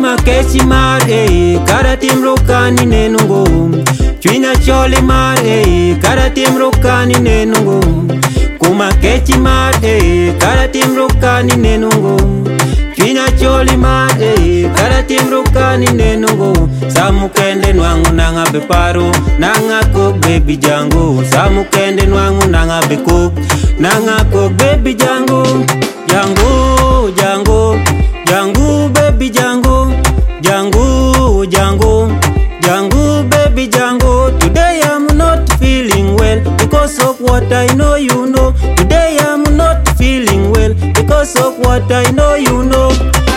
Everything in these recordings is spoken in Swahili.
kuma kechi mar kara timro kani nenungo chwinya choli mar kara timro kani nenungo kuma kechi mar kara timro kani nenungo chwinya choli mar kara timro kani nenungo samu kende nwangu nanga beparo nanga kok baby jango samu kende nwangu nanga bekok nanga kok baby jango jango jango jango baby jango jango jango jango baby jango today I'm not feeling well because of what I know you know today I'm not feeling well because of what I know you know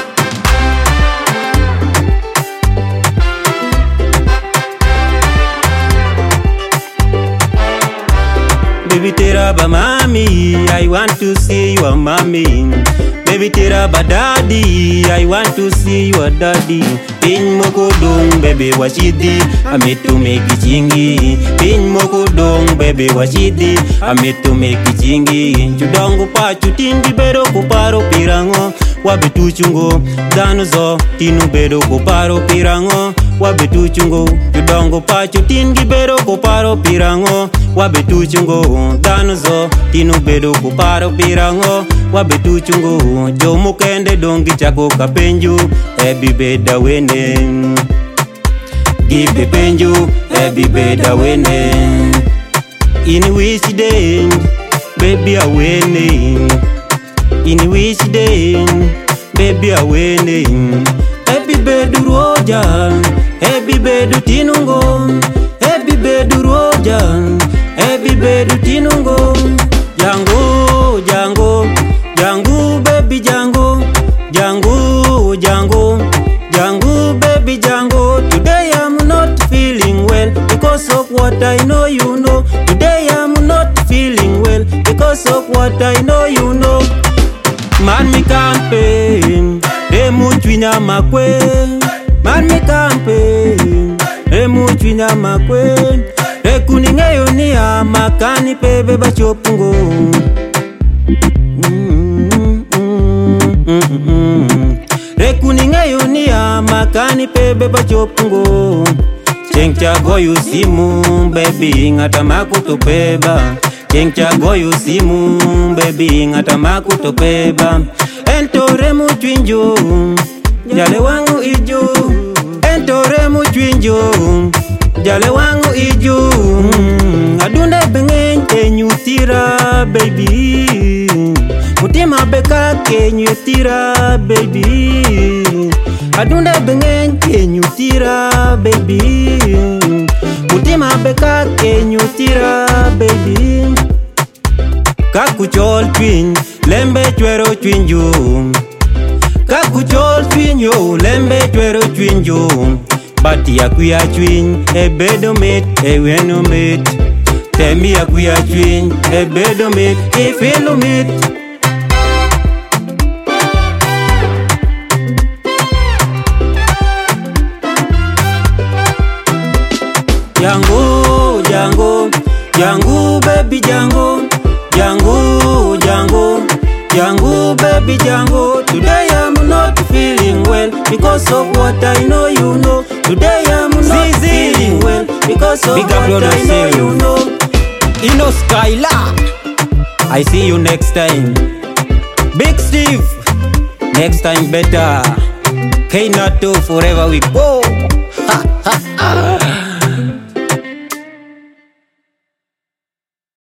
baby tera ba mami I want to see your mommy baby tera ba daddy I want to see your daddy pin moko dong baby washidi ametu meki chingi pin moko dong baby washidi ametu meki chingi chudongo pa chutingi bedo kuparo pirango wabetu chungo dano zo tinu bedo kuparo pirango wabetu chungo chudongo pa chutingi bedo kuparo pirango wabetu chungo dano zo tinu bedo kuparo pirango wabetu chungo jomo kende dongi chako kapenju ebi beda wene give penju ebi beda wene in which day baby a wene in which day baby a wene ebi bedu roja ebi bedu tinungo ebi bedu roja ebi bedu tinungo jango jango jango baby jango jango jango jango baby jango today I'm not feeling well because of what I know you know today I'm not feeling well because of what I know you know man mi kampe muchwinya makwe man mi kampe muchwinya makwe kuningeyo ni amakani pebe bachopungo rekuningeyo ni amakani pebe bachopungo chengcha goyu simu baby ngata makutopeba chengcha goyu simu baby ngata makutopeba entore muchwinjo jale wangu ijo entore muchwinjo jale wangu ijo adunda bengen nyutira baby mutima beka ke nyutira baby adunda bengen nyutira baby mutima beka ke nyutira baby kakuchol twin lembe chwero chwinjo kakuchol twinjo lembe chwero chwinjo bati ya kuya chwin ebedo met eweno met tembi ya kuya chwin ebedo met efelo met jango jango jango baby jango jango jango jango baby jango today I'm not feeling well because of what I know you know today I'm not feeling well because of what I know you know Ino Skylar I see you next time Big Steve next time better K-Nato forever we go ha ha ha